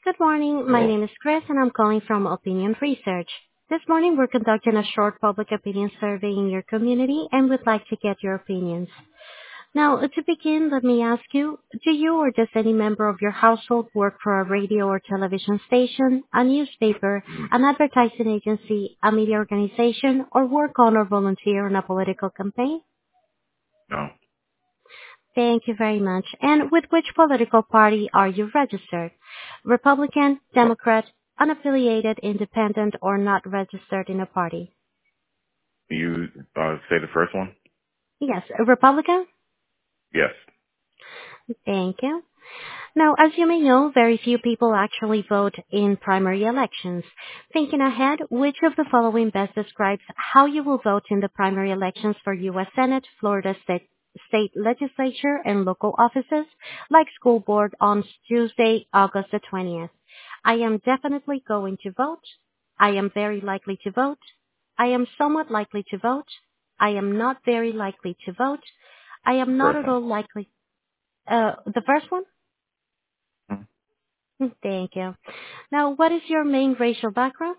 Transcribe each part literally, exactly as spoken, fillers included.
Good morning. My Hello? name is Chris, and I'm calling from Opinion Research. This morning, we're conducting a short public opinion survey in your community, and we'd like to get your opinions. Now, uh, to begin, let me ask you, do you or does any member of your household work for a radio or television station, a newspaper, Mm, an advertising agency, a media organization, or work on or volunteer in a political campaign? No. Thank you very much. And with which political party are you registered? Republican, What? Democrat, unaffiliated, independent, or not registered in a party? Can you uh, say the first one? Yes, a Republican? Yes. Thank you. Now, as you may know, very few people actually vote in primary elections. Thinking ahead, which of the following best describes how you will vote in the primary elections for U S. Senate, Florida State, state legislature, and local offices, like school board on Tuesday, August the twentieth? I am definitely going to vote. I am very likely to vote. I am somewhat likely to vote. I am not very likely to vote. I am not First at one. all likely. Uh, the first one? Mm. Mm, Thank you. Now, what is your main racial background?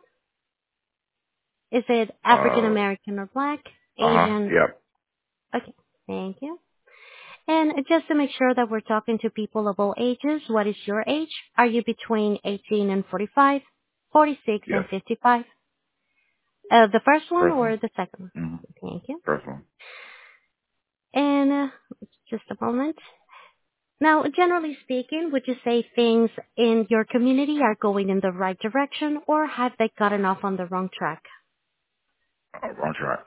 Is it African Uh, American or Black, uh-huh. Asian? Yep. Okay, thank you. And just to make sure that we're talking to people of all ages, what is your age? Are you between eighteen and forty-five, forty-six Yes. and fifty-five? Uh, the first one First one. or the second one? Mm-hmm. Thank you. First one. And uh, just a moment. Now, generally speaking, would you say things in your community are going in the right direction, or have they gotten off on the wrong track? Uh, wrong track.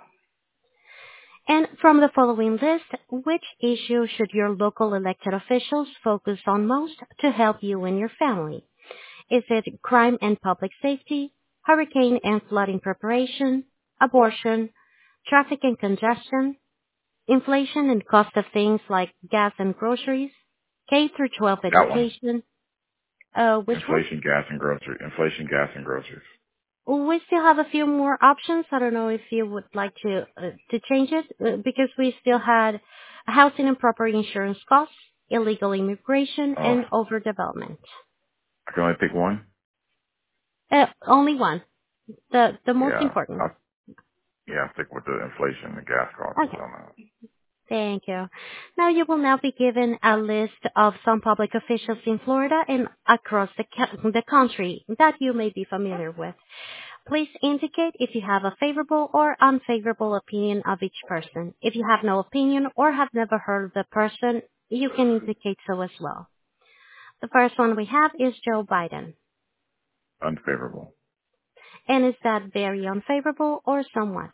And from the following list, which issue should your local elected officials focus on most to help you and your family? Is it crime and public safety, hurricane and flooding preparation, abortion, traffic and congestion, inflation and cost of things like gas and groceries, K through twelve That one. education? Uh, which one? Inflation, gas, and grocery. Inflation, gas, and groceries. We still have a few more options. I don't know if you would like to uh, to change it uh, because we still had housing and property insurance costs, illegal immigration, Oh, and overdevelopment. I can only pick one? Uh, only one, the the most Yeah. important. I'll, yeah, I'll stick with the inflation, the gas costs Okay, on that. thank you. Now you will now be given a list of some public officials in Florida and across the ca- the country that you may be familiar with. Please indicate if you have a favorable or unfavorable opinion of each person. If you have no opinion or have never heard of the person, you can indicate so as well. The first one we have is Joe Biden. Unfavorable. And is that very unfavorable or somewhat?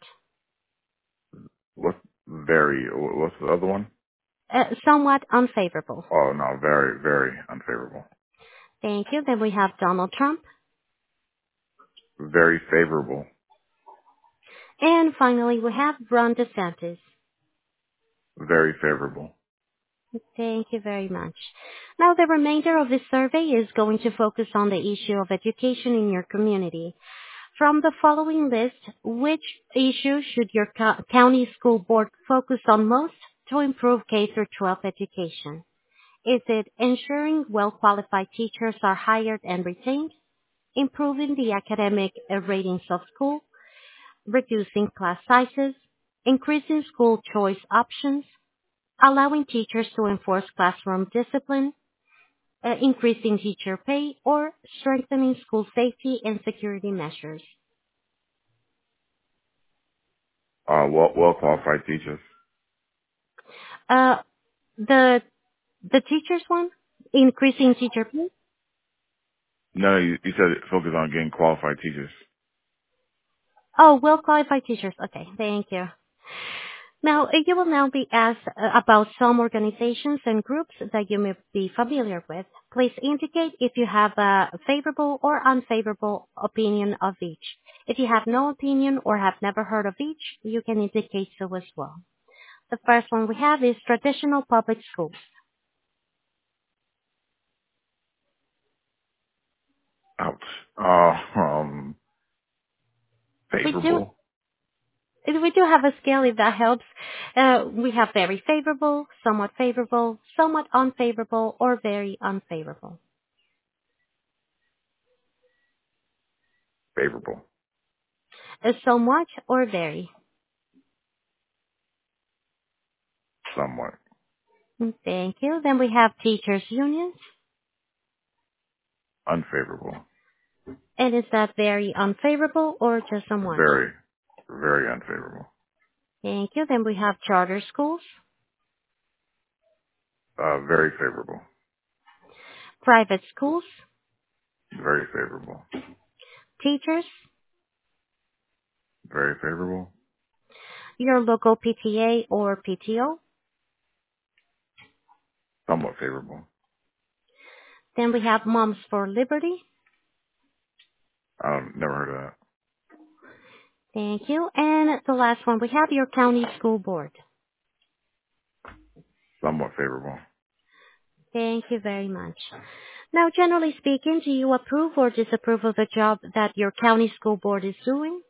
What's very, what's the other one? Uh, somewhat unfavorable. Oh, no, very, very unfavorable. Thank you. Then we have Donald Trump. Very favorable. And finally, we have Ron DeSantis. Very favorable. Thank you very much. Now, the remainder of this survey is going to focus on the issue of education in your community. From the following list, which issue should your co- county school board focus on most to improve K through twelve education? Is it ensuring well-qualified teachers are hired and retained, improving the academic uh, ratings of school, reducing class sizes, increasing school choice options, allowing teachers to enforce classroom discipline, uh, increasing teacher pay, or strengthening school safety and security measures? Uh, well, well qualified teachers. Uh, the the teachers one, increasing teacher pay. No, you, you said focus on getting qualified teachers. Oh, well qualified teachers. Okay, thank you. Now, uh, you will now be asked uh, about some organizations and groups that you may be familiar with. Please indicate if you have a favorable or unfavorable opinion of each. If you have no opinion or have never heard of each, you can indicate so as well. The first one we have is traditional public schools. Ouch. Uh, um, We do favorable. We do have a scale if that helps. Uh, we have very favorable, somewhat favorable, somewhat unfavorable, or very unfavorable. Favorable. Uh, somewhat or very? Somewhat. Mm, Thank you. Then we have teachers unions. Unfavorable. And is that very unfavorable or just somewhat? Very, very unfavorable. Thank you. Then we have charter schools, Uh, very favorable. private schools, Very favorable. teachers, Very favorable. your local P T A or P T O. Somewhat favorable. Then we have Moms for Liberty. I've never heard of that. Thank you. And the last one, we have your county school board. Somewhat favorable. Thank you very much. Now, generally speaking, do you approve or disapprove of the job that your county school board is doing?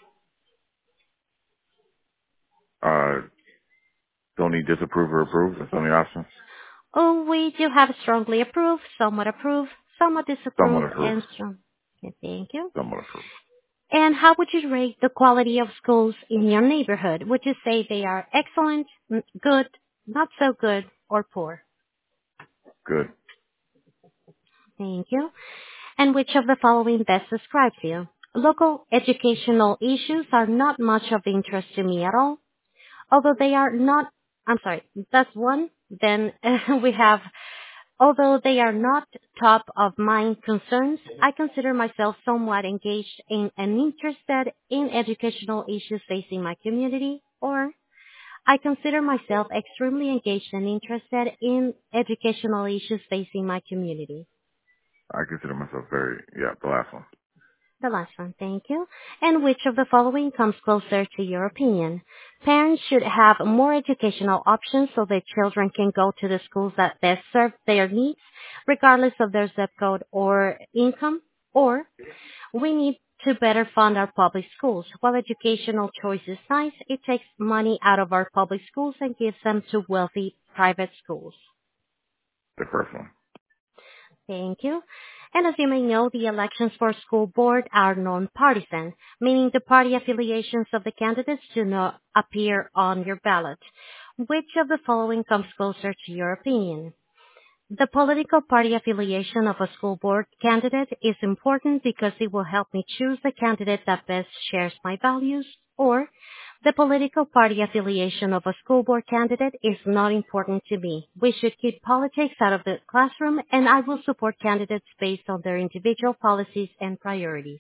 Uh, don't need disapprove or approve. That's the only options. Oh, we do have strongly approve, somewhat approve, somewhat Somewhat disapprove, approve. and strong. Okay, thank you. Somewhat approve. And how would you rate the quality of schools in your neighborhood? Would you say they are excellent, n- good, not so good, or poor? Good. Thank you. And which of the following best describes you? Local educational issues are not much of interest to me at all. Although they are not, I'm sorry, that's one. Then we have, although they are not top of mind concerns, I consider myself somewhat engaged in and interested in educational issues facing my community, or I consider myself extremely engaged and interested in educational issues facing my community. I consider myself very, yeah, the last one. The last one, thank you. And which of the following comes closer to your opinion? Parents should have more educational options so their children can go to the schools that best serve their needs, regardless of their zip code or income. Or we need to better fund our public schools. While educational choice is nice, it takes money out of our public schools and gives them to wealthy private schools. The first one. Thank you. And as you may know, the elections for school board are non-partisan, meaning the party affiliations of the candidates do not appear on your ballot. Which of the following comes closer to your opinion? The political party affiliation of a school board candidate is important because it will help me choose the candidate that best shares my values, or the political party affiliation of a school board candidate is not important to me. We should keep politics out of the classroom, and I will support candidates based on their individual policies and priorities.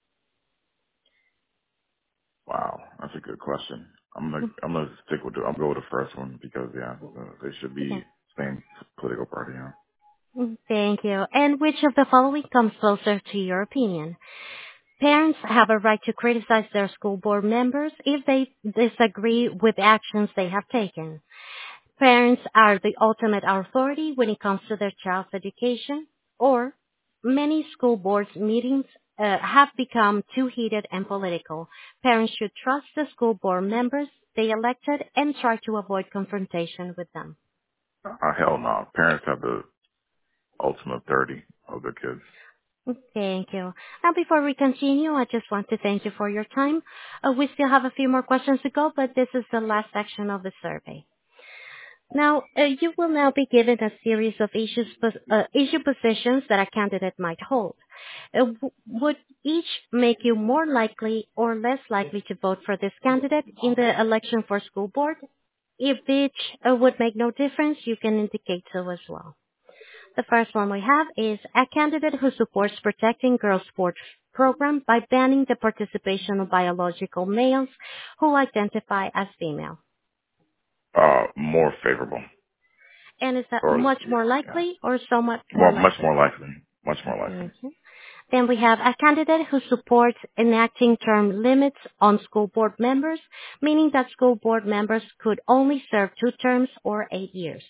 Wow, that's a good question. I'm gonna, I'm gonna stick with the, I'm gonna go with the first one because yeah, uh, they should be Okay. same political party. Yeah. Mm, Thank you. And which of the following comes closer to your opinion? Parents have a right to criticize their school board members if they disagree with actions they have taken. Parents are the ultimate authority when it comes to their child's education, or many school boards meetings uh, have become too heated and political. Parents should trust the school board members they elected and try to avoid confrontation with them. Uh, hell no. Parents have the ultimate authority of their kids. Thank you. Now, before we continue, I just want to thank you for your time. Uh, we still have a few more questions to go, but this is the last section of the survey. Now, uh, you will now be given a series of issues, uh, issue positions that a candidate might hold. Uh, w- would each make you more likely or less likely to vote for this candidate in the election for school board? If each uh, would make no difference, you can indicate so as well. The first one we have is a candidate who supports protecting girls' sports program by banning the participation of biological males who identify as female. Uh, more favorable. And is that Or, much more yeah. likely or somewhat more More, much likely? more likely. Much more likely. Thank you. Then we have a candidate who supports enacting term limits on school board members, meaning that school board members could only serve two terms or eight years.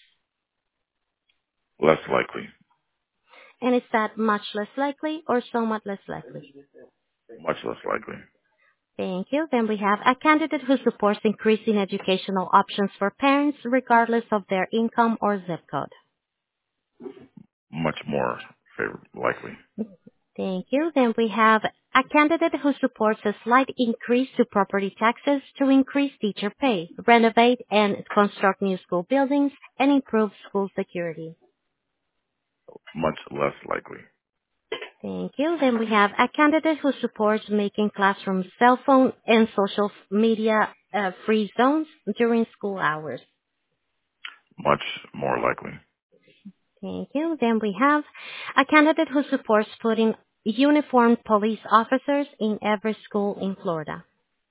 Less likely. And is that much less likely or somewhat less likely? Much less likely. Thank you. Then we have a candidate who supports increasing educational options for parents regardless of their income or zip code. Much more favor likely. Thank you. Then we have A candidate who supports a slight increase to property taxes to increase teacher pay, renovate and construct new school buildings, and improve school security. Much less likely. Thank you. Then we have a candidate who supports making classrooms cell phone and social media uh, free zones during school hours. Much more likely. Thank you. Then we have a candidate who supports putting uniformed police officers in every school in Florida.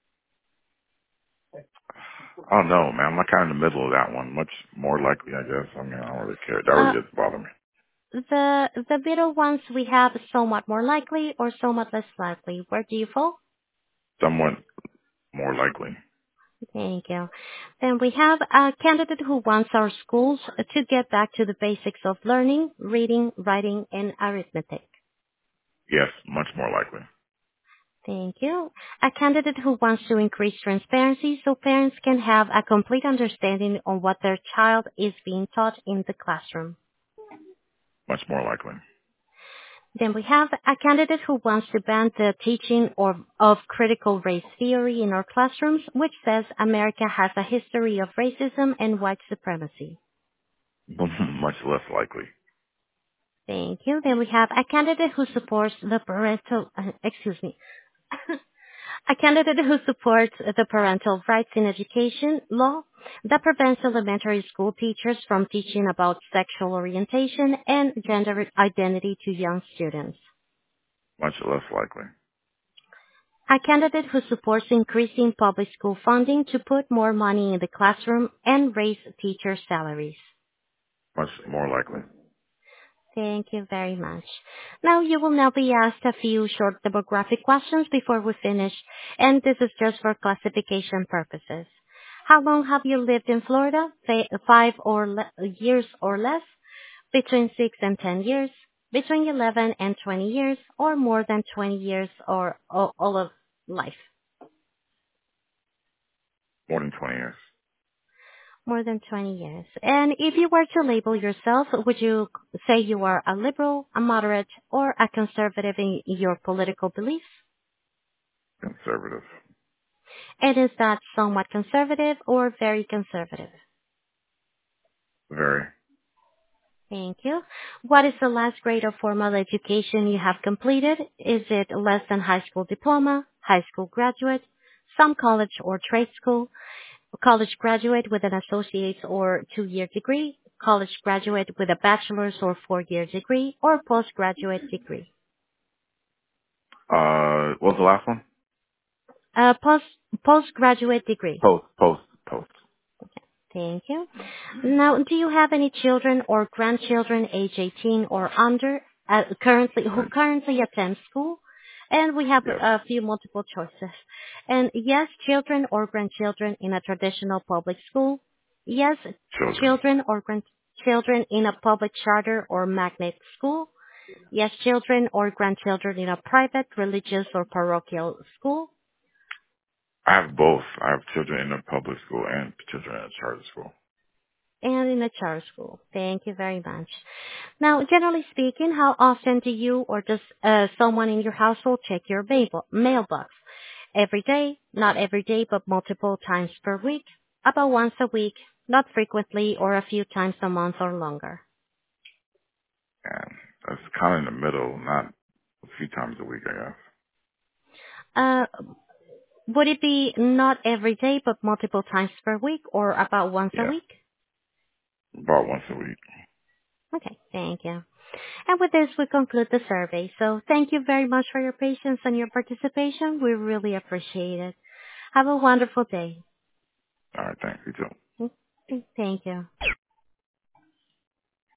I don't know, man. I'm kind of in the middle of that one. Much more likely, I guess. I mean, I don't really care. That Uh, really doesn't bother me. the the middle ones we have somewhat more likely or somewhat less likely. Where do you fall? Somewhat more likely. Thank you. Then we have a candidate who wants our schools to get back to the basics of learning, reading, writing, and arithmetic. Yes, much more likely. Thank you. A candidate who wants to increase transparency so parents can have a complete understanding on what their child is being taught in the classroom. Much more likely. Then we have a candidate who wants to ban the teaching of, of critical race theory in our classrooms, which says America has a history of racism and white supremacy. Much less likely. Thank you. Then we have a candidate who supports the parental, uh, excuse me, a candidate who supports the parental rights in education law that prevents elementary school teachers from teaching about sexual orientation and gender identity to young students. Much less likely. A candidate who supports increasing public school funding to put more money in the classroom and raise teacher salaries. Much more likely. Thank you very much. Now you will now be asked a few short demographic questions before we finish, and this is just for classification purposes. How long have you lived in Florida? Fa- Five or le- years or less? Between six and ten years? Between eleven and twenty years? Or more than twenty years or all, all of life? More than twenty years. More than twenty years. And if you were to label yourself, would you say you are a liberal, a moderate, or a conservative in your political beliefs? Conservative. And is that somewhat conservative or very conservative? Very. Thank you. What is the last grade of formal education you have completed? Is it less than high school diploma, high school graduate, some college or trade school, college graduate with an associate's or two-year degree, college graduate with a bachelor's or four-year degree, or postgraduate degree? Uh, what was the last one? Uh, post postgraduate degree. Post, post, post. Thank you. Now, do you have any children or grandchildren age eighteen or under uh, currently who Right. currently attend school? And we have Yes. a few multiple choices. And yes, children or grandchildren in a traditional public school. Yes, Children. children or grandchildren in a public charter or magnet school. Yes, children or grandchildren in a private, religious, or parochial school. I have both. I have children in a public school and children in a charter school. And in a charter school. Thank you very much. Now, generally speaking, how often do you or does uh, someone in your household check your mail- mailbox? Every day, not every day, but multiple times per week, about once a week, not frequently, or a few times a month or longer. And that's kind of in the middle, not a few times a week, I guess. Uh, would it be not every day, but multiple times per week, or about once a Yeah. week? About once a week. Okay, thank you. And with this, we conclude the survey. So thank you very much for your patience and your participation. We really appreciate it. Have a wonderful day. All right, thanks. You too. Thank you.